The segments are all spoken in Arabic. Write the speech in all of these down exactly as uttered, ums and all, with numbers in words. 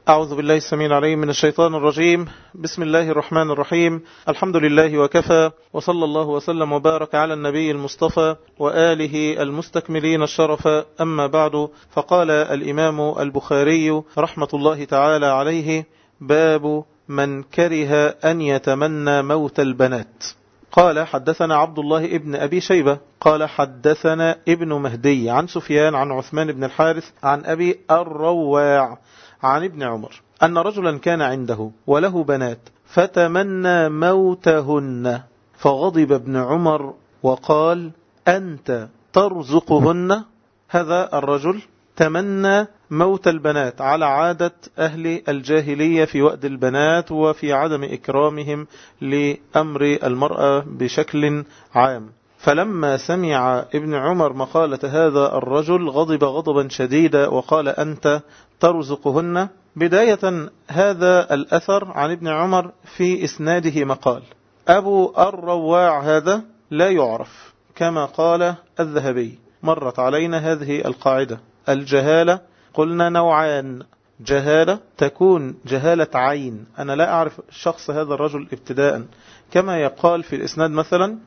أعوذ بالله السميع العليم من الشيطان الرجيم. بسم الله الرحمن الرحيم. الحمد لله وكفى، وصلى الله وسلم وبارك على النبي المصطفى وآله المستكملين الشرف. أما بعد، فقال الإمام البخاري رحمة الله تعالى عليه: باب من كره أن يتمنى موت البنات. قال: حدثنا عبد الله ابن أبي شيبة قال: حدثنا ابن مهدي عن سفيان عن عثمان بن الحارث عن أبي الرواع عن ابن عمر أن رجلا كان عنده وله بنات فتمنى موتهن، فغضب ابن عمر وقال: أنت ترزقهن؟ هذا الرجل تمنى موت البنات على عادة أهل الجاهلية في وأد البنات وفي عدم إكرامهم لأمر المرأة بشكل عام. فلما سمع ابن عمر مقالة هذا الرجل غضب غضبا شديدا وقال: أنت ترزقهن. بداية هذا الأثر عن ابن عمر في إسناده مقال. أبو الرواع هذا لا يعرف، كما قال الذهبي. مرت علينا هذه القاعدة: الجهالة قلنا نوعان، جهالة تكون جهالة عين، أنا لا أعرف شخص هذا الرجل ابتداء، كما يقال في الإسناد مثلا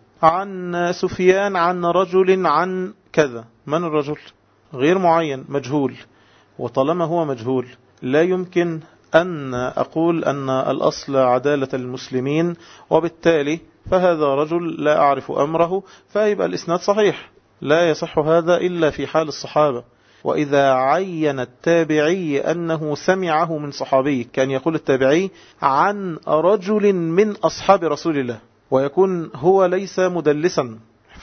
عن سفيان عن رجل عن كذا. من الرجل؟ غير معين، مجهول. وطالما هو مجهول لا يمكن أن أقول أن الأصل عدالة المسلمين، وبالتالي فهذا رجل لا أعرف أمره، فيبقى الإسناد صحيح. لا يصح هذا إلا في حال الصحابة. وإذا عين التابعي أنه سمعه من صحابي، كان يقول التابعي عن رجل من أصحاب رسول الله، ويكون هو ليس مدلسا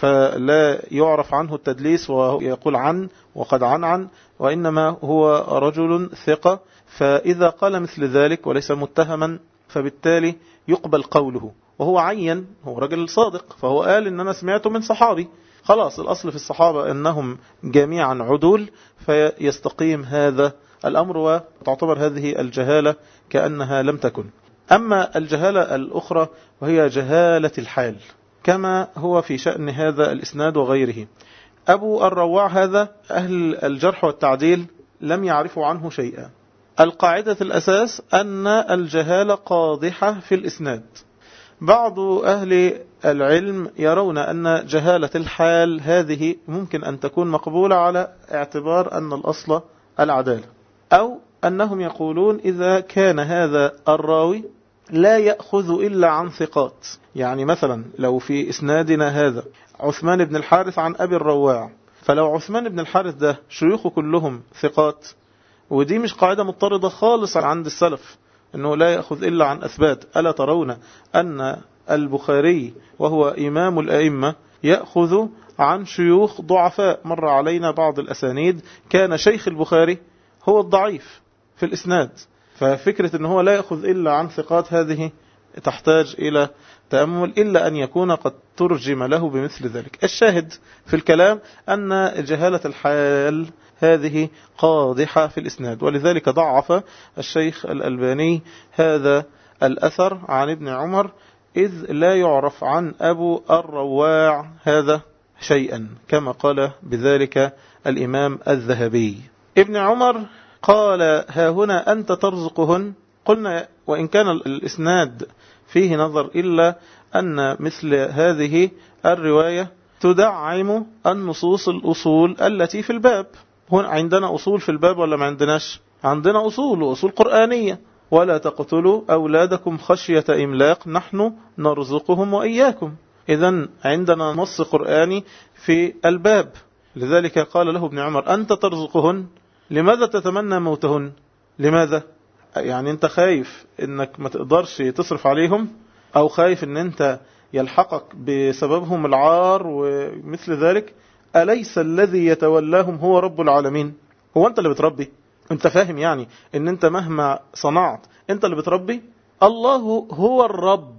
فلا يعرف عنه التدليس ويقول عن وقد عن عن، وإنما هو رجل ثقة. فإذا قال مثل ذلك وليس متهما فبالتالي يقبل قوله، وهو عين، هو رجل صادق، فهو قال إن أنا سمعته من صحابي. خلاص، الأصل في الصحابة أنهم جميعا عدول، فيستقيم هذا الأمر، وتعتبر هذه الجهالة كأنها لم تكن. أما الجهالة الأخرى وهي جهالة الحال، كما هو في شأن هذا الإسناد وغيره. أبو الرواع هذا أهل الجرح والتعديل لم يعرفوا عنه شيئا. القاعدة الأساس أن الجهالة قادحة في الإسناد. بعض أهل العلم يرون أن جهالة الحال هذه ممكن أن تكون مقبولة على اعتبار أن الأصل العدالة، أو أنهم يقولون إذا كان هذا الراوي لا يأخذ إلا عن ثقات. يعني مثلا لو في إسنادنا هذا عثمان بن الحارث عن أبي الرواع، فلو عثمان بن الحارث ده شيوخه كلهم ثقات، ودي مش قاعدة مضطردة خالص عند السلف أنه لا يأخذ إلا عن أثبات. ألا ترون أن البخاري وهو إمام الأئمة يأخذ عن شيوخ ضعفاء؟ مر علينا بعض الأسانيد كان شيخ البخاري هو الضعيف في الإسناد، ففكرة أنه لا يأخذ إلا عن ثقات هذه تحتاج إلى تأمل، إلا أن يكون قد ترجم له بمثل ذلك. الشاهد في الكلام أن جهالة الحال هذه قادحة في الإسناد، ولذلك ضعف الشيخ الألباني هذا الأثر عن ابن عمر، إذ لا يعرف عن أبو الرواع هذا شيئا، كما قال بذلك الإمام الذهبي. ابن عمر قال: ها هنا أنت ترزقهن. قلنا وإن كان الإسناد فيه نظر، إلا أن مثل هذه الرواية تدعم النصوص الأصول التي في الباب. هنا عندنا أصول في الباب ولا ما عندناش؟ عندنا أصول وأصول قرآنية: ولا تقتلوا أولادكم خشية إملاق نحن نرزقهم وإياكم. إذن عندنا نص قرآني في الباب. لذلك قال له ابن عمر: أنت ترزقهن؟ لماذا تتمنى موتهن؟ لماذا؟ يعني أنت خايف أنك ما تقدرش تصرف عليهم، أو خايف أن أنت يلحقك بسببهم العار ومثل ذلك؟ أليس الذي يتولاهم هو رب العالمين؟ هو أنت اللي بتربي؟ أنت فاهم يعني أن أنت مهما صنعت أنت اللي بتربي؟ الله هو الرب،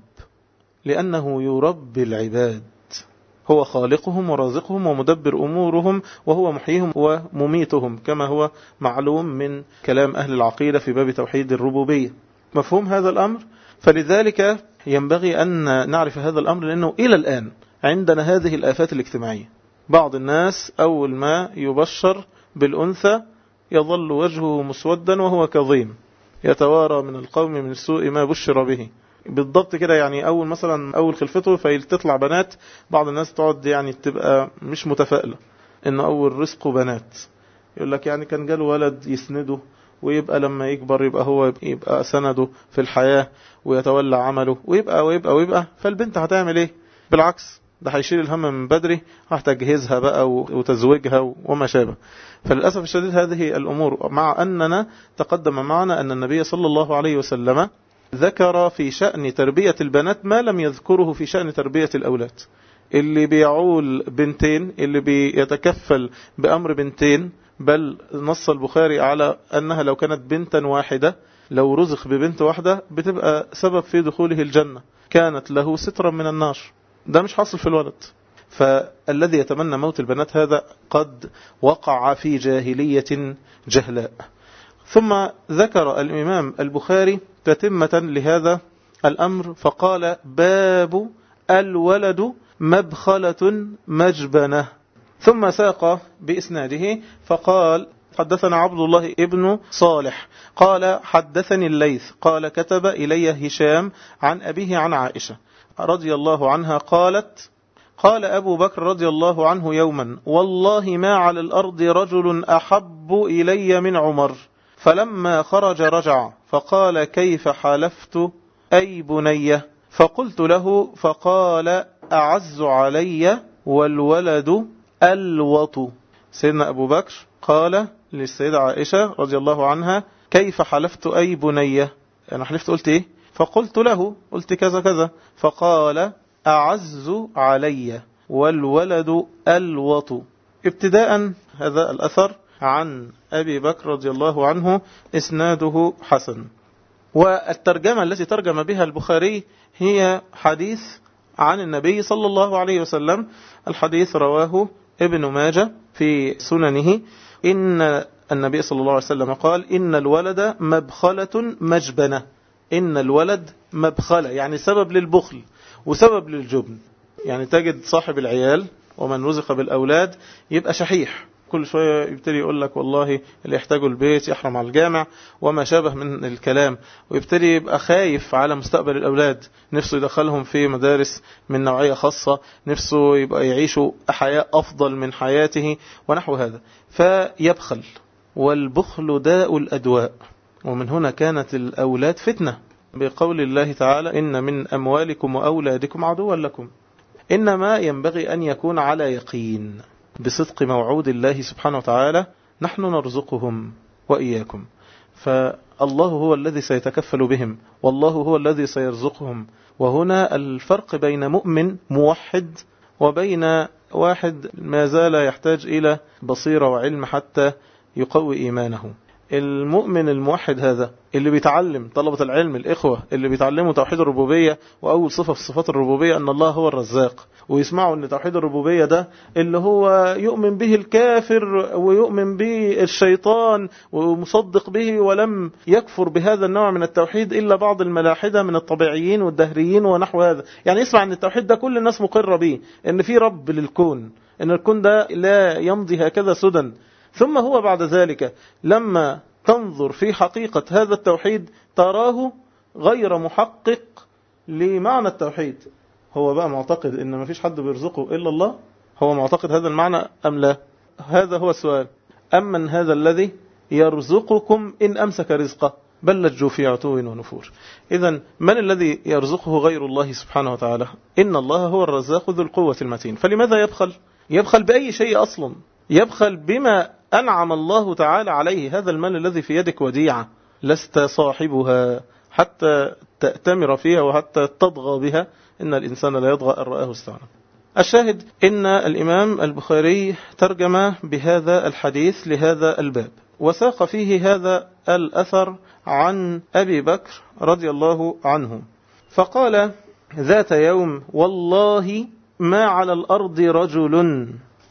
لأنه يربي العباد، هو خالقهم ورازقهم ومدبر أمورهم، وهو محييهم ومميتهم، كما هو معلوم من كلام أهل العقيدة في باب توحيد الربوبية. مفهوم هذا الأمر؟ فلذلك ينبغي أن نعرف هذا الأمر، لأنه إلى الآن عندنا هذه الآفات الاجتماعية. بعض الناس أول ما يبشر بالأنثى يظل وجهه مسودا وهو كظيم، يتوارى من القوم من السوء ما بشر به. بالضبط كده، يعني أول مثلا أول خلفته فيتطلع بنات، بعض الناس تقعد يعني تبقى مش متفائلة إن أول رزقه بنات، يقول لك يعني كان جاله ولد يسنده ويبقى لما يكبر يبقى هو يبقى سنده في الحياة ويتولى عمله ويبقى ويبقى ويبقى فالبنت هتعمل ايه؟ بالعكس، ده هيشيل الهم من بدري، هتجهزها بقى وتزوجها وما شابه. فللأسف الشديد هذه الأمور، مع أننا تقدم معنا أن النبي صلى الله عليه وسلم ذكر في شأن تربية البنات ما لم يذكره في شأن تربية الأولاد. اللي بيعول بنتين، اللي بيتكفل بأمر بنتين، بل نص البخاري على أنها لو كانت بنتا واحدة، لو رزق ببنت واحدة بتبقى سبب في دخوله الجنة، كانت له سترا من النار. ده مش حاصل في الولد. فالذي يتمنى موت البنات هذا قد وقع في جاهلية جهلاء. ثم ذكر الإمام البخاري تتمة لهذا الأمر فقال: باب الولد مبخلة مجبنة. ثم ساق بإسناده فقال: حدثنا عبد الله ابن صالح قال: حدثني الليث قال: كتب إلي هشام عن أبيه عن عائشة رضي الله عنها قالت: قال أبو بكر رضي الله عنه يوما: والله ما على الأرض رجل أحب إلي من عمر. فلما خرج رجع فقال: كيف حلفت أي بني؟ فقلت له فقال: أعز علي والولد الوط. سيدنا أبو بكر قال للسيدة عائشة رضي الله عنها: كيف حلفت أي بنية؟ أنا حلفت قلت إيه؟ فقلت له قلت كذا كذا. فقال: أعز علي والولد الوط. ابتداء هذا الأثر عن أبي بكر رضي الله عنه إسناده حسن. والترجمة التي ترجم بها البخاري هي حديث عن النبي صلى الله عليه وسلم. الحديث رواه ابن ماجه في سننه. إن النبي صلى الله عليه وسلم قال: إن الولد مبخلة مجبنة. إن الولد مبخلة يعني سبب للبخل وسبب للجبن. يعني تجد صاحب العيال ومن رزق بالأولاد يبقى شحيح، كل شوية يبتدي يقول لك والله اللي يحتاجه البيت يحرم على الجامع وما شابه من الكلام، ويبتدي يبقى خايف على مستقبل الأولاد، نفسه يدخلهم في مدارس من نوعية خاصة، نفسه يبقى يعيشوا حياة أفضل من حياته ونحو هذا، فيبخل. والبخل داء الأدواء. ومن هنا كانت الأولاد فتنة، بقول الله تعالى: إن من أموالكم وأولادكم عدوا لكم. إنما ينبغي أن يكون على يقين بصدق موعود الله سبحانه وتعالى: نحن نرزقهم وإياكم، فالله هو الذي سيتكفل بهم، والله هو الذي سيرزقهم. وهنا الفرق بين مؤمن موحد وبين واحد ما زال يحتاج إلى بصيرة وعلم حتى يقوي إيمانه. المؤمن الموحد هذا اللي بيتعلم، طلبة العلم الإخوة اللي بيتعلموا توحيد الربوبية، وأول صفة في صفات الربوبية أن الله هو الرزاق، ويسمعوا أن توحيد الربوبية ده اللي هو يؤمن به الكافر ويؤمن به الشيطان ومصدق به، ولم يكفر بهذا النوع من التوحيد إلا بعض الملاحدة من الطبيعيين والدهريين ونحو هذا. يعني يسمع أن التوحيد ده كل الناس مقرة به، أن في رب للكون، أن الكون ده لا يمضي هكذا سدى. ثم هو بعد ذلك لما تنظر في حقيقة هذا التوحيد تراه غير محقق لمعنى التوحيد. هو بقى معتقد ان ما فيش حد بيرزقه إلا الله؟ هو معتقد هذا المعنى أم لا؟ هذا هو السؤال. أمن هذا الذي يرزقكم إن أمسك رزقه بل لجوا في عتو ونفور. إذن من الذي يرزقه غير الله سبحانه وتعالى؟ إن الله هو الرزاق ذو القوة المتين. فلماذا يبخل؟ يبخل بأي شيء أصلا؟ يبخل بما أنعم الله تعالى عليه. هذا المال الذي في يدك وديعة لست صاحبها حتى تأتمر فيها وحتى تضغى بها. إن الإنسان لا يضغى أن رآه استغنى. الشاهد إن الإمام البخاري ترجم بهذا الحديث لهذا الباب، وساق فيه هذا الأثر عن أبي بكر رضي الله عنه فقال: ذات يوم والله ما على الأرض رجل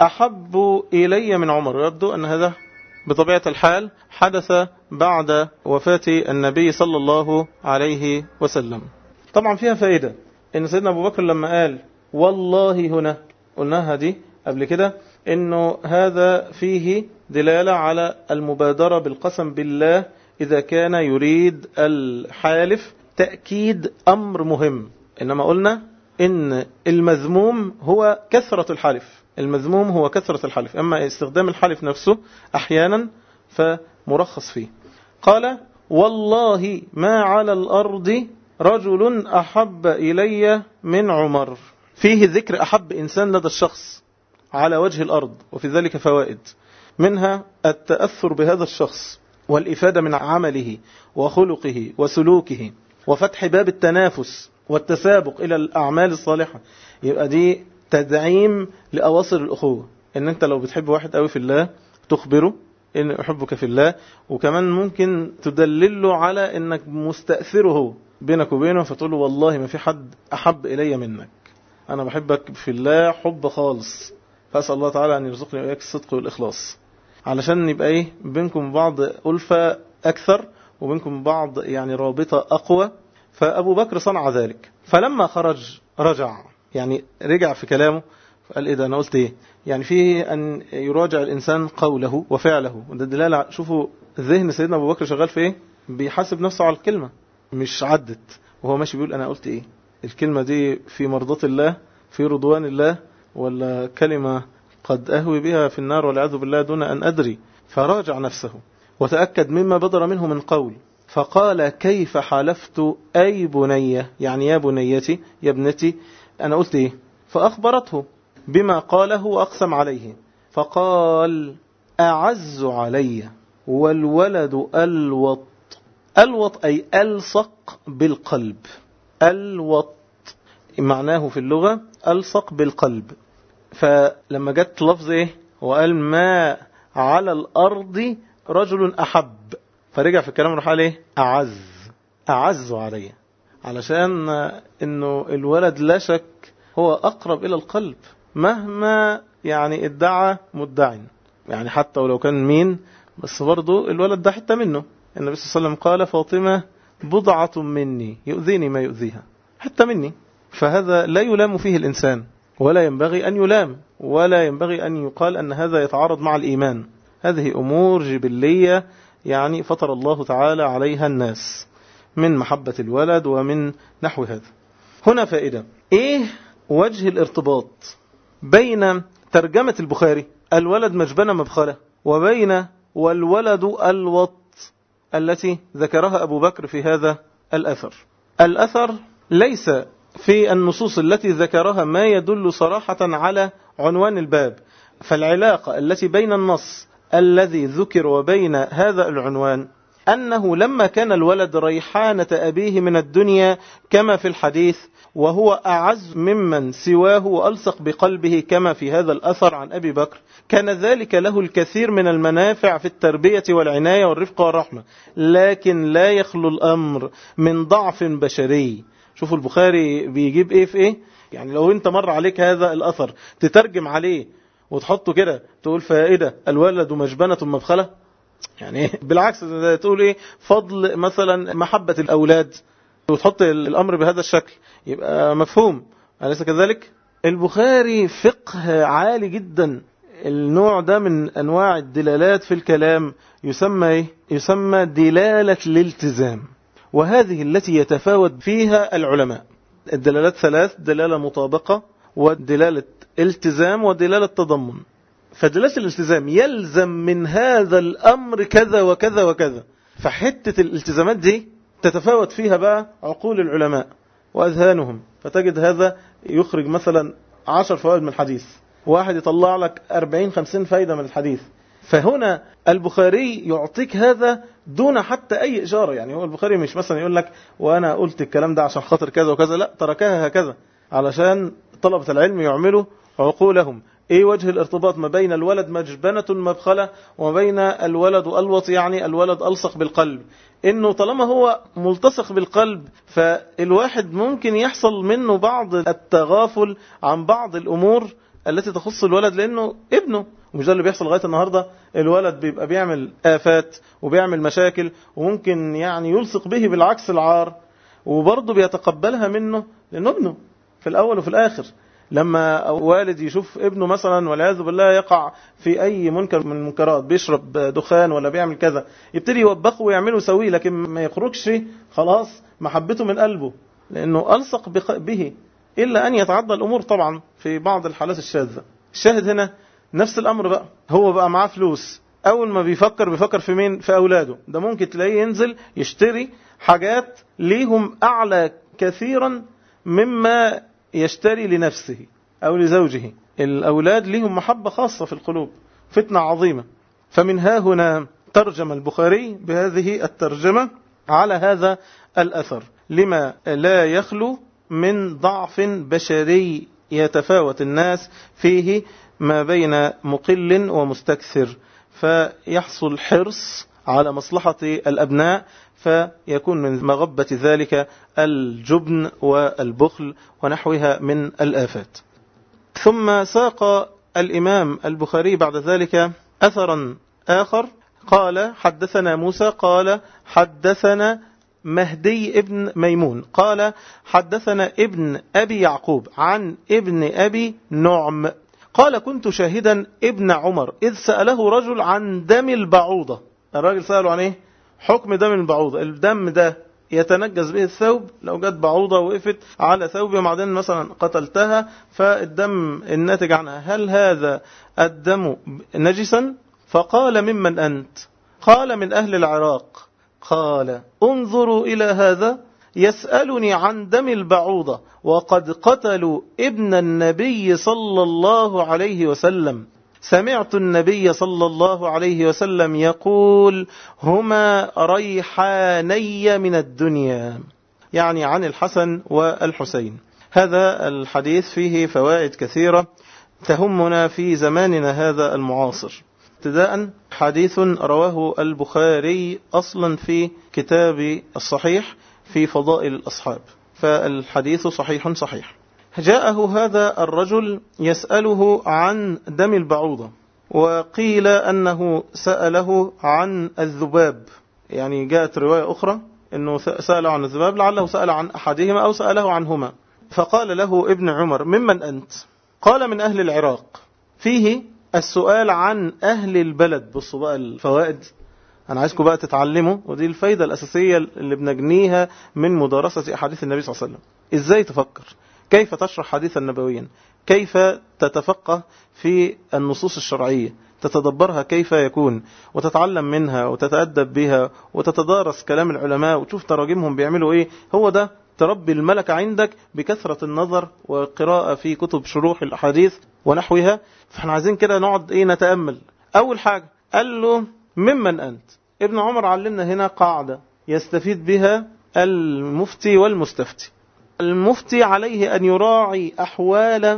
أحب إلي من عمر. يبدو أن هذا بطبيعة الحال حدث بعد وفاة النبي صلى الله عليه وسلم. طبعا فيها فائدة إن سيدنا أبو بكر لما قال والله هنا، قلناها دي قبل كده، إنه هذا فيه دلالة على المبادرة بالقسم بالله إذا كان يريد الحالف تأكيد أمر مهم. إنما قلنا إن المذموم هو كثرة الحلف، المذموم هو كثرة الحلف، أما استخدام الحلف نفسه أحيانا فمرخص فيه. قال والله ما على الأرض رجل أحب إلي من عمر. فيه ذكر أحب إنسان لدى الشخص على وجه الأرض، وفي ذلك فوائد، منها التأثر بهذا الشخص والإفادة من عمله وخلقه وسلوكه، وفتح باب التنافس والتسابق إلى الأعمال الصالحة. يبقى دي تدعيم لأواصر الأخوة، إن أنت لو بتحب واحد قوي في الله تخبره إن أحبك في الله، وكمان ممكن تدلله على إنك مستأثره بينك وبينه، فتقول له والله ما في حد أحب إلي منك، أنا بحبك في الله حب خالص، فأسأل الله تعالى أن يرزقني وإياك الصدق والإخلاص، علشان يبقى إيه بينكم بعض ألفة أكثر، وبينكم بعض يعني رابطة أقوى. فأبو بكر صنع ذلك، فلما خرج رجع، يعني رجع في كلامه، فقال إيه ده أنا قلت إيه، يعني فيه أن يراجع الإنسان قوله وفعله، وده دلالة. شوفوا ذهن سيدنا أبو بكر شغال في إيه، بيحاسب نفسه على الكلمة، مش عدت وهو ماشي بيقول أنا قلت إيه، الكلمة دي في مرضاة الله في رضوان الله، ولا كلمة قد أهوي بها في النار والعياذ بالله دون أن أدري. فراجع نفسه وتأكد مما بدر منه من قول، فقال كيف حلفت أي بنية، يعني يا بنيتي يا ابنتي أنا قلت إيه، فأخبرته بما قاله وأقسم عليه، فقال أعز علي والولد الوط. الوط أي ألصق بالقلب، الوط معناه في اللغة ألصق بالقلب. فلما جت لفظ إيه وقال ما على الأرض رجل أحب، فرجع في الكلام راح قال إيه أعز، أعز علي، علشان إنه الولد لا شك هو أقرب إلى القلب مهما يعني ادعى مدعي، يعني حتى ولو كان مين، بس برضو الولد ده حتى منه. النبي صلى الله عليه وسلم قال فاطمة بضعة مني يؤذيني ما يؤذيها، حتى مني. فهذا لا يلام فيه الإنسان، ولا ينبغي أن يلام، ولا ينبغي أن يقال أن هذا يتعارض مع الإيمان. هذه أمور جبلية يعني فطر الله تعالى عليها الناس من محبة الولد ومن نحو هذا. هنا فائدة، إيه وجه الارتباط بين ترجمة البخاري الولد مجبنة مبخلة وبين والولد الوط التي ذكرها أبو بكر في هذا الأثر؟ الأثر ليس في النصوص التي ذكرها ما يدل صراحة على عنوان الباب، فالعلاقة التي بين النص الذي ذكر وبين هذا العنوان أنه لما كان الولد ريحانة أبيه من الدنيا كما في الحديث، وهو أعز ممن سواه وألصق بقلبه كما في هذا الأثر عن أبي بكر، كان ذلك له الكثير من المنافع في التربية والعناية والرفق والرحمة، لكن لا يخلو الأمر من ضعف بشري. شوفوا البخاري بيجيب إيه في إيه، يعني لو أنت مر عليك هذا الأثر تترجم عليه وتحطه كده تقول فائدة الولد مجبنة مبخلة، يعني بالعكس تقول إيه فضل مثلا محبة الأولاد، وتحط الأمر بهذا الشكل يبقى مفهوم، أليس كذلك؟ البخاري فقه عالي جدا، النوع ده من أنواع الدلالات في الكلام يسمى إيه؟ يسمى دلالة الالتزام، وهذه التي يتفاوت فيها العلماء. الدلالات ثلاث: دلالة مطابقة ودلالة التزام ودلالة تضمن. فدلالة الالتزام يلزم من هذا الأمر كذا وكذا وكذا، فحتة الالتزامات دي تتفاوت فيها بقى عقول العلماء وأذهانهم، فتجد هذا يخرج مثلا عشر فوائد من الحديث، واحد يطلع لك أربعين خمسين فايدة من الحديث. فهنا البخاري يعطيك هذا دون حتى أي إشارة، يعني هو البخاري مش مثلا يقول لك وأنا قلت الكلام ده عشان خاطر كذا وكذا، لا، تركها هكذا علشان طلبة العلم يعملوا عقولهم. ايه وجه الارتباط ما بين الولد مجبنة مبخلة وبين الولد الوط، يعني الولد ألصق بالقلب؟ انه طالما هو ملتصق بالقلب فالواحد ممكن يحصل منه بعض التغافل عن بعض الامور التي تخص الولد لانه ابنه، ومش ده اللي بيحصل لغاية النهاردة. الولد بيبقى بيعمل آفات وبيعمل مشاكل وممكن يعني يلصق به بالعكس العار، وبرضه بيتقبلها منه لانه ابنه في الاول وفي الاخر. لما والد يشوف ابنه مثلا والعياذ بالله يقع في أي منكر من المنكرات، بيشرب دخان ولا بيعمل كذا، يبتدي يوبخه ويعمله سويه، لكن ما يخرجش خلاص محبته من قلبه لأنه ألصق به، إلا أن يتعدى الأمور طبعا في بعض الحالات الشاذة. الشاهد هنا نفس الأمر بقى، هو بقى معاه فلوس، أول ما بيفكر بيفكر في مين؟ في أولاده. ده ممكن تلاقيه ينزل يشتري حاجات ليهم أعلى كثيرا مما يشتري لنفسه أو لزوجه. الأولاد ليهم محبة خاصة في القلوب، فتنة عظيمة. فمن ها هنا ترجم البخاري بهذه الترجمة على هذا الأثر، لما لا يخلو من ضعف بشري يتفاوت الناس فيه ما بين مقل ومستكثر، فيحصل حرص على مصلحة الأبناء، فيكون من مغبة ذلك الجبن والبخل ونحوها من الآفات. ثم ساق الإمام البخاري بعد ذلك أثرا آخر، قال حدثنا موسى قال حدثنا مهدي ابن ميمون قال حدثنا ابن أبي يعقوب عن ابن أبي نعم قال كنت شاهدا ابن عمر إذ سأله رجل عن دم البعوضة. الراجل سأله عن ايه؟ حكم دم البعوضة. الدم ده يتنجس به الثوب، لو جت بعوضة وقفت على ثوبي وبعدين مثلا قتلتها، فالدم الناتج عنها هل هذا الدم نجسا؟ فقال ممن أنت؟ قال من أهل العراق. قال انظروا إلى هذا يسألني عن دم البعوضة وقد قتلوا ابن النبي صلى الله عليه وسلم. سمعت النبي صلى الله عليه وسلم يقول هما ريحاني من الدنيا، يعني عن الحسن والحسين. هذا الحديث فيه فوائد كثيرة تهمنا في زماننا هذا المعاصر. ابتداء حديث رواه البخاري أصلا في كتاب الصحيح في فضائل الأصحاب، فالحديث صحيح صحيح. جاءه هذا الرجل يسأله عن دم البعوضة، وقيل أنه سأله عن الذباب، يعني جاءت رواية أخرى أنه سأله عن الذباب، لعله سأل عن أحدهما أو سأله عنهما. فقال له ابن عمر ممن أنت؟ قال من أهل العراق. فيه السؤال عن أهل البلد. بصوا بقى الفوائد، أنا عايزكم بقى تتعلموا، ودي الفايدة الأساسية اللي بنجنيها من مدارسة أحاديث النبي صلى الله عليه وسلم. إزاي تفكر؟ كيف تشرح حديثا نبويا؟ كيف تتفقه في النصوص الشرعية؟ تتدبرها كيف يكون، وتتعلم منها وتتأدب بها وتتدارس كلام العلماء وتشوف تراجمهم بيعملوا إيه. هو ده تربي الملكة عندك بكثرة النظر وقراءة في كتب شروح الأحاديث ونحوها. فاحنا عايزين كده نقعد إيه نتأمل. أول حاجة قال له ممن أنت؟ ابن عمر علمنا هنا قاعدة يستفيد بها المفتي والمستفتي. المفتي عليه أن يراعي أحوال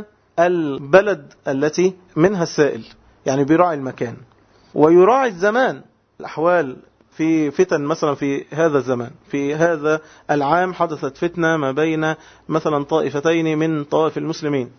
البلد التي منها السائل، يعني بيراعي المكان، ويراعي الزمان، الأحوال في فتن مثلا في هذا الزمان، في هذا العام حدثت فتنة ما بين مثلا طائفتين من طوائف المسلمين،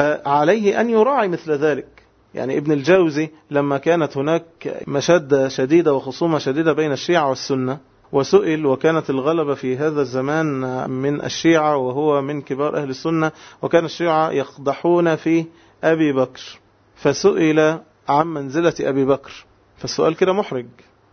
فعليه أن يراعي مثل ذلك. يعني ابن الجوزي لما كانت هناك مشادة شديدة وخصومة شديدة بين الشيعة والسنة، وسئل، وكانت الغلبة في هذا الزمان من الشيعة وهو من كبار أهل السنة، وكان الشيعة يقدحون في أبي بكر، فسئل عن منزلة أبي بكر، فالسؤال كده محرج،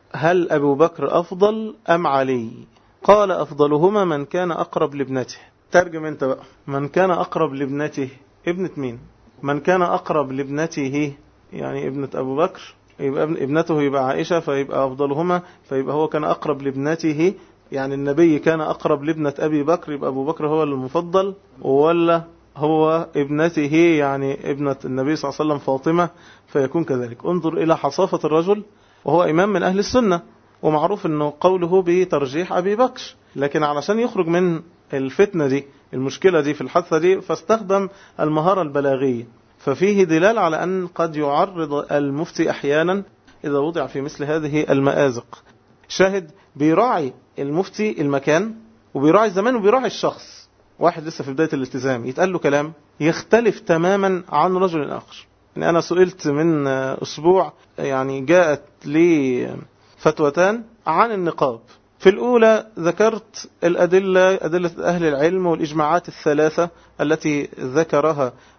هل أبو بكر أفضل أم علي؟ قال أفضلهما من كان أقرب لابنته. ترجم انت بقى، من كان أقرب لابنته، ابنة مين؟ من كان أقرب لابنته يعني ابنة أبو بكر، يبقى ابنته يبقى عائشة، فيبقى أفضلهما، فيبقى هو كان أقرب لابنته، يعني النبي كان أقرب لابنة أبي بكر، يبقى أبو بكر هو المفضل، ولا هو ابنته يعني ابنة النبي صلى الله عليه وسلم فاطمة، فيكون كذلك. انظر إلى حصافة الرجل، وهو إمام من أهل السنة، ومعروف أنه قوله بترجيح أبي بكر، لكن علشان يخرج من الفتنة دي، المشكلة دي في الحادثة دي، فاستخدم المهارة البلاغية. ففيه دلال على أن قد يعرض المفتي أحيانا إذا وضع في مثل هذه المآزق. شاهد بيراعي المفتي المكان، وبيراعي الزمان، وبيراعي الشخص. واحد لسه في بداية الالتزام يتقال له كلام يختلف تماما عن رجل آخر. يعني أنا سئلت من أسبوع، يعني جاءت لي فتوتان عن النقاب. في الأولى ذكرت الأدلة، أدلة أهل العلم والإجماعات الثلاثة التي ذكرها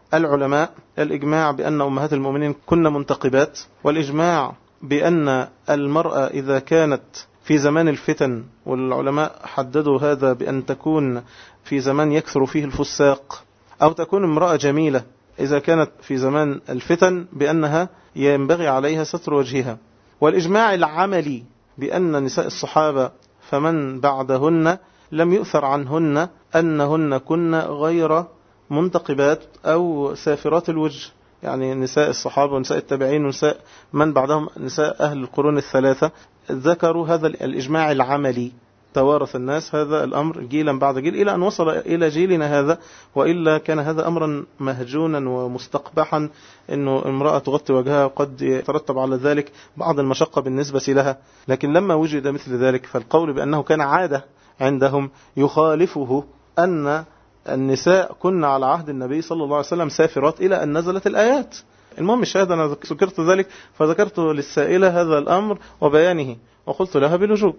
العلماء الإجماع بأن أمهات المؤمنين كن منتقبات، والإجماع بأن المرأة إذا كانت في زمان الفتن، والعلماء حددوا هذا بأن تكون في زمان يكثر فيه الفساق، أو تكون امرأة جميلة إذا كانت في زمان الفتن بأنها ينبغي عليها ستر وجهها. والإجماع العملي بأن نساء الصحابة فمن بعدهن لم يؤثر عنهن أنهن كن غير منتقبات أو سافرات الوجه، يعني نساء الصحابة ونساء التابعين ونساء من بعدهم نساء أهل القرون الثلاثة ذكروا هذا الإجماع العملي. توارث الناس هذا الأمر جيلا بعد جيل إلى أن وصل إلى جيلنا هذا، وإلا كان هذا أمرا مهجونا ومستقبحا، أنه امرأة تغطي وجهها قد يترتب على ذلك بعض المشقة بالنسبة لها. لكن لما وجد مثل ذلك فالقول بأنه كان عادة عندهم يخالفه أن النساء كن على عهد النبي صلى الله عليه وسلم سافرات إلى أن نزلت الآيات. المهم الشاهد أنا ذكرت ذلك فذكرت للسائلة هذا الأمر وبيانه وقلت لها بالوجوب.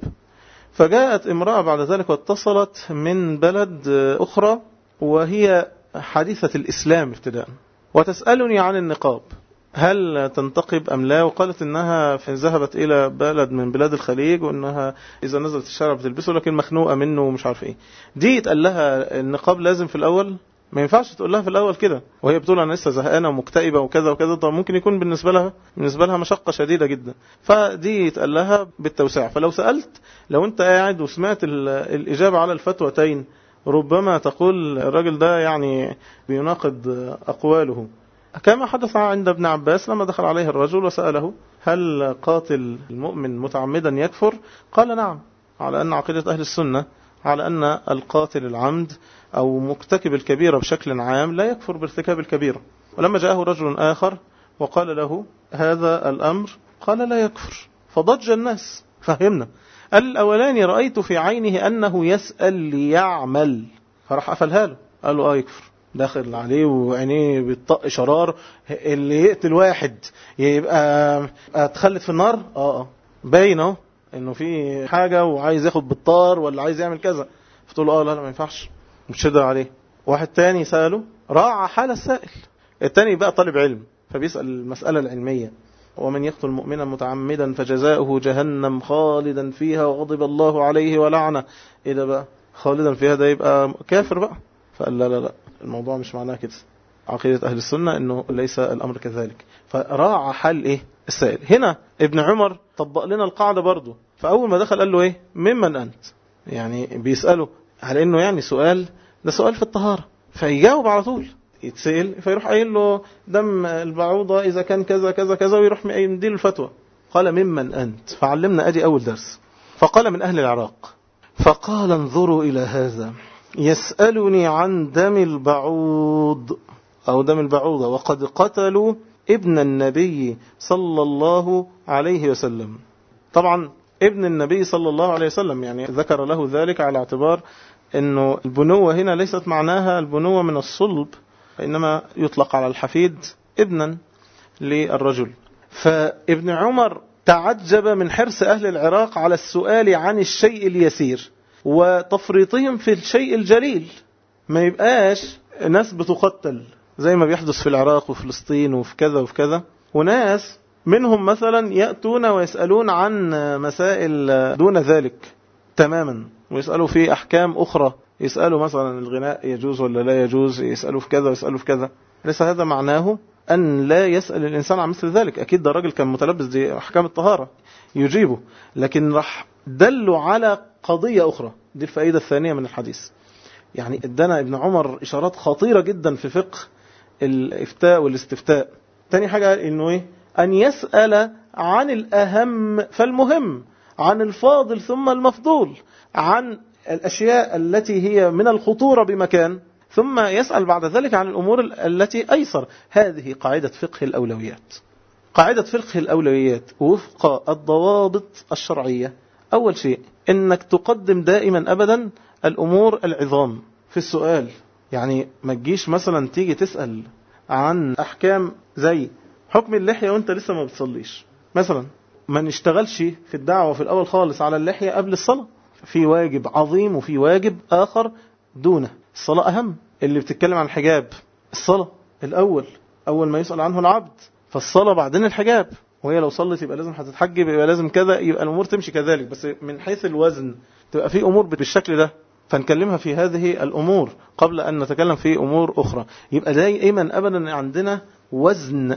فجاءت امرأة بعد ذلك واتصلت من بلد أخرى وهي حديثة الإسلام ابتداء، وتسألني عن النقاب هل تنتقب أم لا، وقالت إنها ذهبت إلى بلد من بلاد الخليج وإنها إذا نزلت الشارع بتلبسه لكن مخنوقة منه ومش عارف إيه. دي يتقال لها النقاب لازم في الأول؟ ما ينفعش تقول لها في الأول كده وهي بتقول أنا لسه زهقانة ومكتئبة وكذا وكذا. طب ممكن يكون بالنسبة لها بالنسبة لها مشقة شديدة جدا، فدي يتقال لها بالتوسع. فلو سألت لو أنت قاعد وسمعت الإجابة على الفتوتين ربما تقول الراجل ده يعني بيناقض أقواله، كما حدث عند ابن عباس لما دخل عليه الرجل وسأله هل قاتل المؤمن متعمدا يكفر؟ قال نعم، على أن عقيدة أهل السنة على أن القاتل العمد أو مرتكب الكبيرة بشكل عام لا يكفر بارتكاب الكبيرة. ولما جاءه رجل آخر وقال له هذا الأمر قال لا يكفر، فضج الناس. فهمنا الأولاني رأيت في عينه أنه يسأل ليعمل، فراح قفلها له قال له آه يكفر، داخل عليه وعينيه بيطق شرار. اللي يقتل واحد يبقى اتخلت في النار؟ اه اه باين اهو انه في حاجة وعايز ياخد بالطار ولا عايز يعمل كذا. فتقول له اه لا لا ما ينفعش، مش شدة عليه. واحد تاني سأله راعى حال السائل، التاني بقى طالب علم فبيسأل المسألة العلمية، ومن يقتل مؤمنا متعمدا فجزاؤه جهنم خالدا فيها وغضب الله عليه ولعنه. ايه ده بقى خالدا فيها؟ ده يبقى كافر بقى. فقال لا لا لا الموضوع مش معناه كده، عقيدة أهل السنة أنه ليس الأمر كذلك. فراعى حال إيه السائل. هنا ابن عمر طبق لنا القاعدة برضو، فأول ما دخل قال له إيه ممن أنت، يعني بيسأله على أنه يعني سؤال ده سؤال في الطهارة، فيجاوب على طول. يتسأل فيروح قايل له دم البعوضة إذا كان كذا كذا كذا ويروح مديله الفتوى. قال ممن أنت، فعلمنا أدي أول درس. فقال من أهل العراق. فقال انظروا إلى هذا يسألني عن دم البعوض أو دم البعوضة وقد قتلوا ابن النبي صلى الله عليه وسلم. طبعا ابن النبي صلى الله عليه وسلم يعني ذكر له ذلك على اعتبار أنه البنوة هنا ليست معناها البنوة من الصلب، إنما يطلق على الحفيد ابنا للرجل. فابن عمر تعجب من حرص أهل العراق على السؤال عن الشيء اليسير وتفريطهم في الشيء الجليل. ما يبقاش ناس بتقتل زي ما بيحدث في العراق وفلسطين وفي كذا وفي كذا، وناس منهم مثلا يأتون ويسألون عن مسائل دون ذلك تماما، ويسألوا في أحكام أخرى، يسألوا مثلا الغناء يجوز ولا لا يجوز، يسألوا في كذا ويسألوا في كذا. ليس هذا معناه أن لا يسأل الإنسان عن مثل ذلك. أكيد ده راجل كان متلبس دي أحكام الطهارة يجيبه، لكن راح دلوا على قضية أخرى. دي الفائدة الثانية من الحديث. يعني ادانا ابن عمر إشارات خطيرة جدا في فقه الإفتاء والاستفتاء. تاني حاجة إنه إيه؟ أن يسأل عن الأهم فالمهم، عن الفاضل ثم المفضول، عن الأشياء التي هي من الخطورة بمكان، ثم يسأل بعد ذلك عن الأمور التي أيسر. هذه قاعدة فقه الأولويات. قاعدة فقه الأولويات وفق الضوابط الشرعية. أول شيء إنك تقدم دائما أبدا الأمور العظام في السؤال. يعني ما تجيش مثلا تيجي تسأل عن أحكام زي حكم اللحية وانت لسه ما بتصليش مثلا، ما نشتغلش في الدعوة في الأول خالص على اللحية قبل الصلاة. في واجب عظيم وفي واجب آخر دونه. الصلاة أهم. اللي بتتكلم عن الحجاب، الصلاة الأول، أول ما يسأل عنه العبد، فالصلاة بعدين الحجاب، وهي لو صلت يبقى لازم هتتحجب، يبقى لازم كذا، يبقى الأمور تمشي كذلك، بس من حيث الوزن تبقى في أمور بالشكل ده، فنكلمها في هذه الأمور قبل أن نتكلم في أمور أخرى. يبقى دائما أبدا عندنا وزن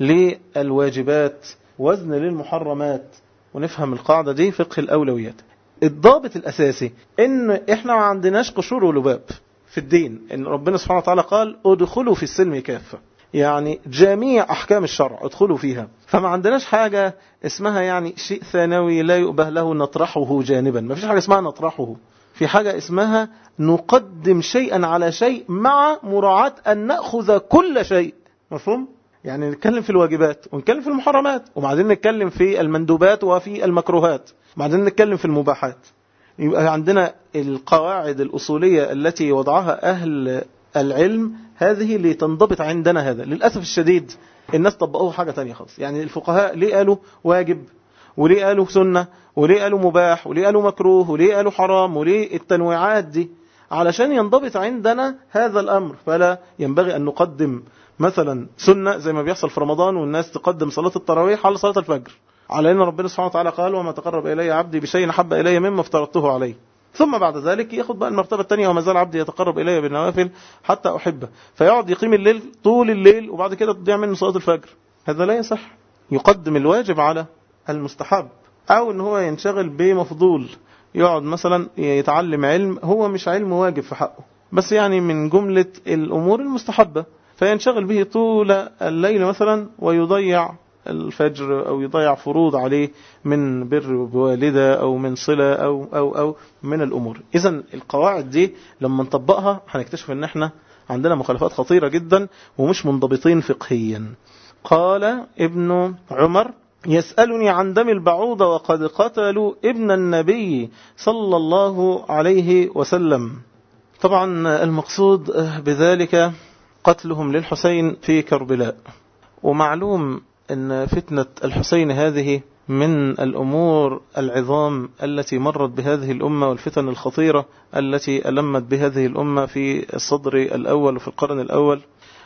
للواجبات، وزن للمحرمات، ونفهم القاعدة دي فقه الأولويات. الضابط الأساسي إن إحنا ما عندناش قشور ولباب في الدين، إن ربنا سبحانه وتعالى قال ادخلوا في السلم كافة، يعني جميع أحكام الشرع ادخلوا فيها، فما عندناش حاجة اسمها يعني شيء ثانوي لا يؤبه له نطرحه جانبا، ما فيش حاجة اسمها نطرحه، في حاجة اسمها نقدم شيئا على شيء مع مراعاة أن نأخذ كل شيء. مفهوم؟ يعني نتكلم في الواجبات ونتكلم في المحرمات، وبعدين نتكلم في المندوبات وفي المكروهات، وبعدين نتكلم في المباحات. يبقى عندنا القواعد الأصولية التي وضعها أهل العلم، هذه اللي تنضبط عندنا. هذا للأسف الشديد الناس طبقوه حاجة تانية خالص. يعني الفقهاء ليه قالوا واجب، وليه قالوا سنة، وليه قالوا مباح، وليه قالوا مكروه، وليه قالوا حرام، وليه التنويعات دي؟ علشان ينضبط عندنا هذا الأمر. فلا ينبغي أن نقدم مثلا سنة زي ما بيحصل في رمضان، والناس تقدم صلاة التراويح على صلاة الفجر، على أن ربنا سبحانه وتعالى قال وما تقرب إلي عبدي بشيء أحب إلي مما افترضته عليه، ثم بعد ذلك ياخد بقى المرتبة الثانية وما زال عبدي يتقرب إلي بالنوافل حتى أحبه، فيقعد يقيم الليل طول الليل وبعد كده تضيع منه صلاة الفجر. هذا لا يصح. يقدم الواجب على المستحب، أو أن هو ينشغل بمفضول، يقعد مثلا يتعلم علم هو مش علم واجب في حقه، بس يعني من جملة الأمور المستحبة، فينشغل به طول الليل مثلا ويضيع الفجر أو يضيع فروض عليه من بر بوالدة أو من صلة أو, أو, أو من الأمور. إذن القواعد دي لما نطبقها هنكتشف أن احنا عندنا مخالفات خطيرة جدا ومش منضبطين فقهيا. قال ابن عمر يسألني عن دم البعوضة وقد قتلوا ابن النبي صلى الله عليه وسلم. طبعا المقصود بذلك قتلهم للحسين في كربلاء، ومعلوم أن فتنة الحسين هذه من الأمور العظام التي مرت بهذه الأمة، والفتن الخطيرة التي ألمت بهذه الأمة في الصدر الأول وفي القرن الأول،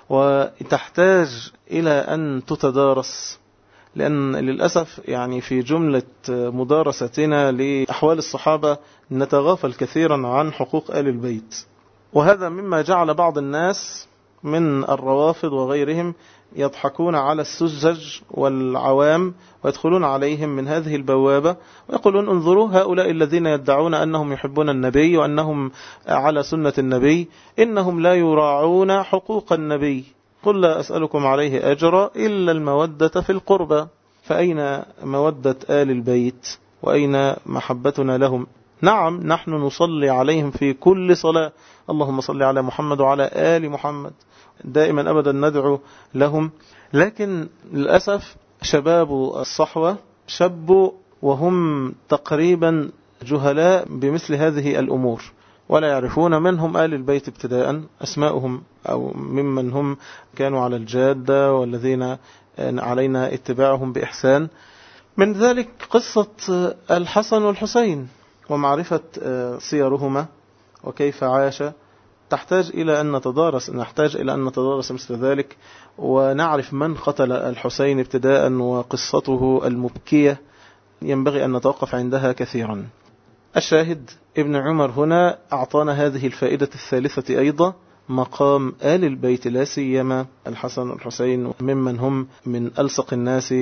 وتحتاج إلى أن تتدارس، لأن للأسف يعني في جملة مدارستنا لأحوال الصحابة نتغافل كثيرا عن حقوق آل البيت، وهذا مما جعل بعض الناس من الروافض وغيرهم يضحكون على السذج والعوام ويدخلون عليهم من هذه البوابة ويقولون انظروا هؤلاء الذين يدعون أنهم يحبون النبي وأنهم على سنة النبي، إنهم لا يراعون حقوق النبي، قل لا أسألكم عليه أجرا إلا المودة في القربى. فأين مودة آل البيت وأين محبتنا لهم؟ نعم نحن نصلي عليهم في كل صلاة، اللهم صل على محمد وعلى آل محمد، دائما أبدا ندعو لهم، لكن للأسف شباب الصحوة شبوا وهم تقريبا جهلاء بمثل هذه الأمور، ولا يعرفون من هم آل البيت ابتداء، أسماؤهم أو ممن هم كانوا على الجادة والذين علينا اتباعهم بإحسان. من ذلك قصة الحسن والحسين ومعرفة سيرهما وكيف عاش، تحتاج إلى أن نتدارس نحتاج إلى أن نتدارس مثل ذلك، ونعرف من قتل الحسين ابتداء وقصته المبكية ينبغي أن نتوقف عندها كثيرا. الشاهد ابن عمر هنا أعطانا هذه الفائدة الثالثة أيضا، مقام آل البيت لا سيما الحسن والحسين ممن هم من ألصق الناس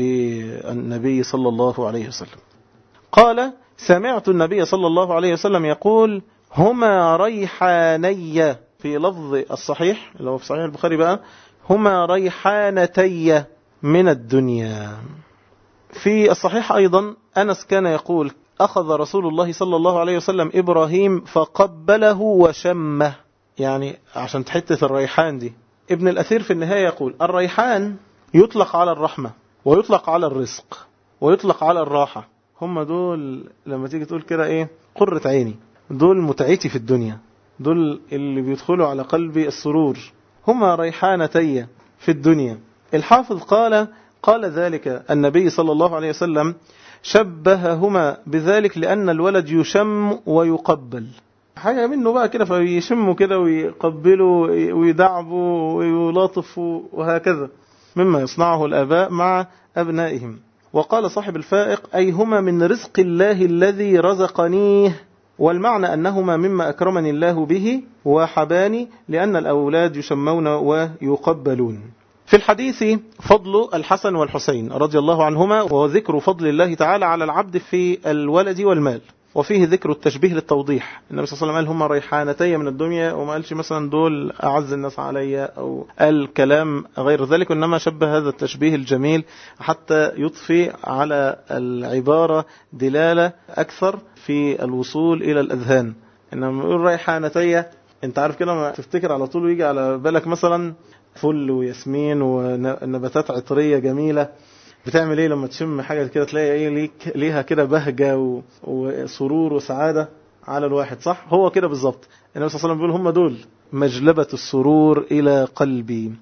بالنبي صلى الله عليه وسلم. قال سمعت النبي صلى الله عليه وسلم يقول هما ريحاني، في لفظ الصحيح اللي هو في صحيح البخاري بقى هما ريحانتي من الدنيا. في الصحيح أيضا أنس كان يقول أخذ رسول الله صلى الله عليه وسلم إبراهيم فقبله وشمه، يعني عشان تحتة الريحان دي. ابن الأثير في النهاية يقول الريحان يطلق على الرحمة ويطلق على الرزق ويطلق على الراحة، هم دول لما تيجي تقول كده ايه قرة عيني، دول متعتي في الدنيا، دول اللي بيدخلوا على قلبي السرور، هما ريحانتي في الدنيا. الحافظ قال قال ذلك النبي صلى الله عليه وسلم شبههما بذلك لأن الولد يشم ويقبل، حاجة منه بقى كده، فيشموا كده ويقبلوا ويدعبوا ويلاطفوا وهكذا، مما يصنعه الآباء مع أبنائهم. وقال صاحب الفائق: أي هما من رزق الله الذي رزقنيه، والمعنى أنهما مما أكرمني الله به وحباني، لأن الأولاد يشمون ويقبلون. في الحديث فضل الحسن والحسين رضي الله عنهما، وذكر فضل الله تعالى على العبد في الولد والمال، وفيه ذكر التشبيه للتوضيح. النبي صلى الله عليه وسلم قال: هما ريحانتي من الدنيا، وما قالش مثلا دول أعز الناس علي أو قال كلام غير ذلك، إنما شبه هذا التشبيه الجميل حتى يضفي على العبارة دلالة أكثر في الوصول إلى الأذهان. إنما يقول ريحانتي، أنت عارف كده ما تفتكر على طول ويجي على بالك مثلا فل وياسمين ونباتات عطرية جميلة. بتعمل ايه لما تشم حاجة كده؟ تلاقي ايه ليك ليها كده بهجة وسرور وسعادة على الواحد، صح؟ هو كده بالظبط. النبي صلى الله عليه وسلم بيقول: هم دول مجلبة السرور إلى قلبي.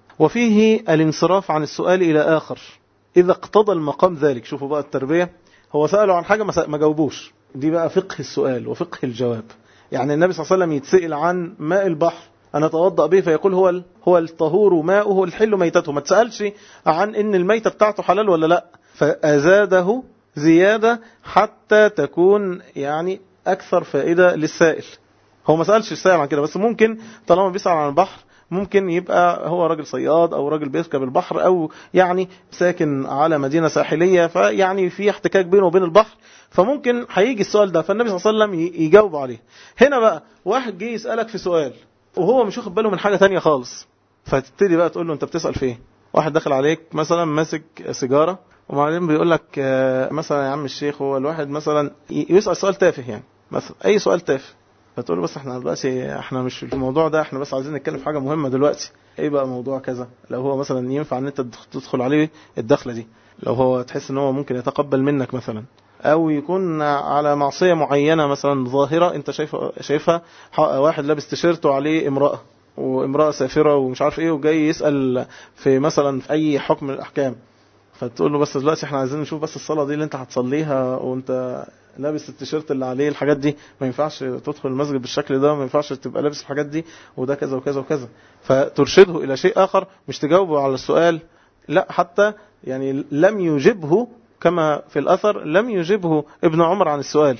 وفيه الانصراف عن السؤال إلى آخر إذا اقتضى المقام ذلك. شوفوا بقى التربية، هو سأله عن حاجة ما جاوبوش، دي بقى فقه السؤال وفقه الجواب. يعني النبي صلى الله عليه وسلم يتسأل عن ماء البحر، أنا أتوضأ به، فيقول هو هو الطهور ماؤه الحل ميتته. ما تسألش عن إن الميتة بتاعته حلال ولا لا، فأزاده زيادة حتى تكون يعني أكثر فائدة للسائل. هو ما سألش السائل عن كده، بس ممكن طالما بيسأل عن البحر ممكن يبقى هو راجل صياد أو راجل بيركب البحر أو يعني ساكن على مدينة ساحلية، فيعني في احتكاك بينه وبين البحر، فممكن هيجي السؤال ده، فالنبي صلى الله عليه وسلم يجاوب عليه. هنا بقى واحد جه يسألك في سؤال وهو مش واخد باله من حاجة تانية خالص، فتبتدي بقى تقول له: انت بتسأل في ايه؟ واحد داخل عليك مثلا ماسك سيجارة، وبعدين بيقول لك مثلا: يا عم الشيخ، هو الواحد مثلا يسأل سؤال تافه، يعني مثلا اي سؤال تافه، فتقول له: بس احنا دلوقتي احنا مش في الموضوع ده، احنا بس عايزين نتكلم في حاجة مهمة دلوقتي. ايه بقى موضوع كذا؟ لو هو مثلا ينفع ان انت تدخل عليه الدخلة دي، لو هو تحس ان هو ممكن يتقبل منك مثلا، او يكون على معصية معينة مثلا ظاهرة انت شايفها شايفها واحد لابس تيشيرت وعليه امرأة وامرأة سافرة ومش عارف ايه، وجاي يسأل في مثلا في اي حكم من الاحكام، فتقول له: بس دلوقتي احنا عايزين نشوف بس الصلاة دي اللي انت هتصليها وانت لابس التيشيرت اللي عليه الحاجات دي، ما ينفعش تدخل المسجد بالشكل ده، ما ينفعش تبقى لابس الحاجات دي، وده كذا وكذا وكذا. فترشده الى شيء اخر، مش تجاوبه على السؤال. لا، حتى يعني لم يجبه كما في الأثر، لم يجبه ابن عمر عن السؤال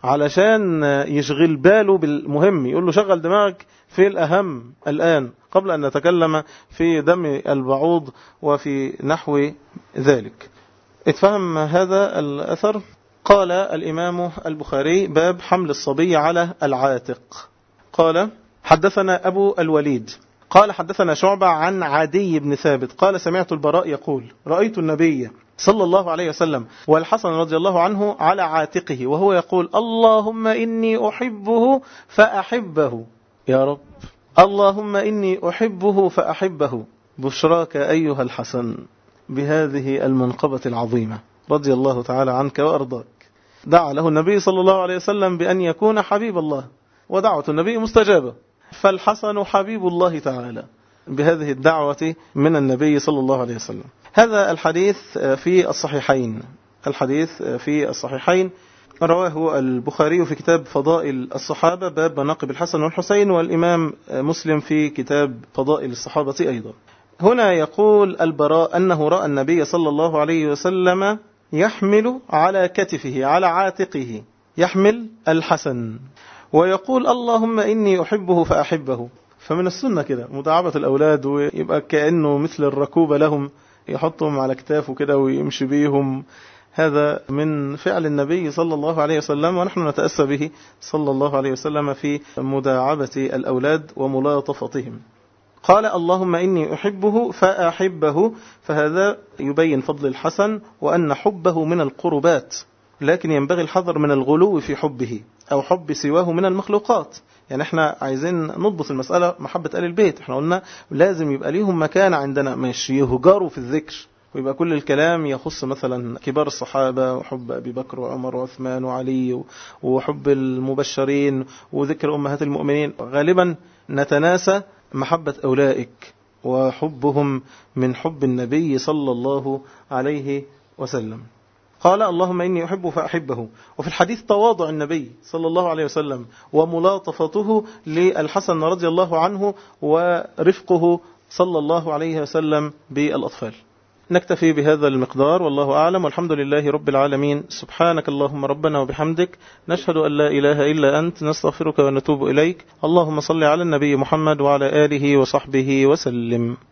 علشان يشغل باله بالمهم، يقول له: شغل دماغك في الأهم الآن قبل أن نتكلم في دم البعوض وفي نحو ذلك. اتفهم هذا الأثر. قال الإمام البخاري: باب حمل الصبي على العاتق. قال: حدثنا أبو الوليد قال: حدثنا شعبة عن عدي بن ثابت قال: سمعت البراء يقول: رأيت النبي صلى الله عليه وسلم والحسن رضي الله عنه على عاتقه وهو يقول: اللهم إني أحبه فأحبه. يا رب، اللهم إني أحبه فأحبه. بشراك أيها الحسن بهذه المنقبة العظيمة، رضي الله تعالى عنك وأرضاك. دعا له النبي صلى الله عليه وسلم بأن يكون حبيب الله، ودعوة النبي مستجابة، فالحسن حبيب الله تعالى بهذه الدعوة من النبي صلى الله عليه وسلم. هذا الحديث في الصحيحين، الحديث في الصحيحين رواه البخاري في كتاب فضائل الصحابة باب مناقب الحسن والحسين، والإمام مسلم في كتاب فضائل الصحابة أيضا. هنا يقول البراء أنه رأى النبي صلى الله عليه وسلم يحمل على كتفه على عاتقه، يحمل الحسن ويقول: اللهم إني أحبه فأحبه. فمن السنة كده مداعبة الأولاد، ويبقى كأنه مثل الركوبة لهم، يحطهم على كتافه كده ويمشي بيهم. هذا من فعل النبي صلى الله عليه وسلم، ونحن نتأسى به صلى الله عليه وسلم في مداعبة الأولاد وملاطفتهم. قال: اللهم إني أحبه فأحبه. فهذا يبين فضل الحسن وأن حبه من القربات، لكن ينبغي الحذر من الغلو في حبه أو حب سواه من المخلوقات. يعني احنا عايزين نضبط المسألة محبة آل البيت. احنا قلنا لازم يبقى ليهم مكان عندنا، مش يهجروا في الذكر ويبقى كل الكلام يخص مثلا كبار الصحابة وحب أبي بكر وعمر وعثمان وعلي وحب المبشرين وذكر أمهات المؤمنين. غالبا نتناسى محبة أولئك وحبهم من حب النبي صلى الله عليه وسلم. قال اللهم إني أحبه فأحبه. وفي الحديث تواضع النبي صلى الله عليه وسلم وملاطفته للحسن رضي الله عنه ورفقه صلى الله عليه وسلم بالأطفال. نكتفي بهذا المقدار والله أعلم، والحمد لله رب العالمين. سبحانك اللهم ربنا وبحمدك، نشهد أن لا إله إلا أنت، نستغفرك ونتوب إليك. اللهم صل على النبي محمد وعلى آله وصحبه وسلم.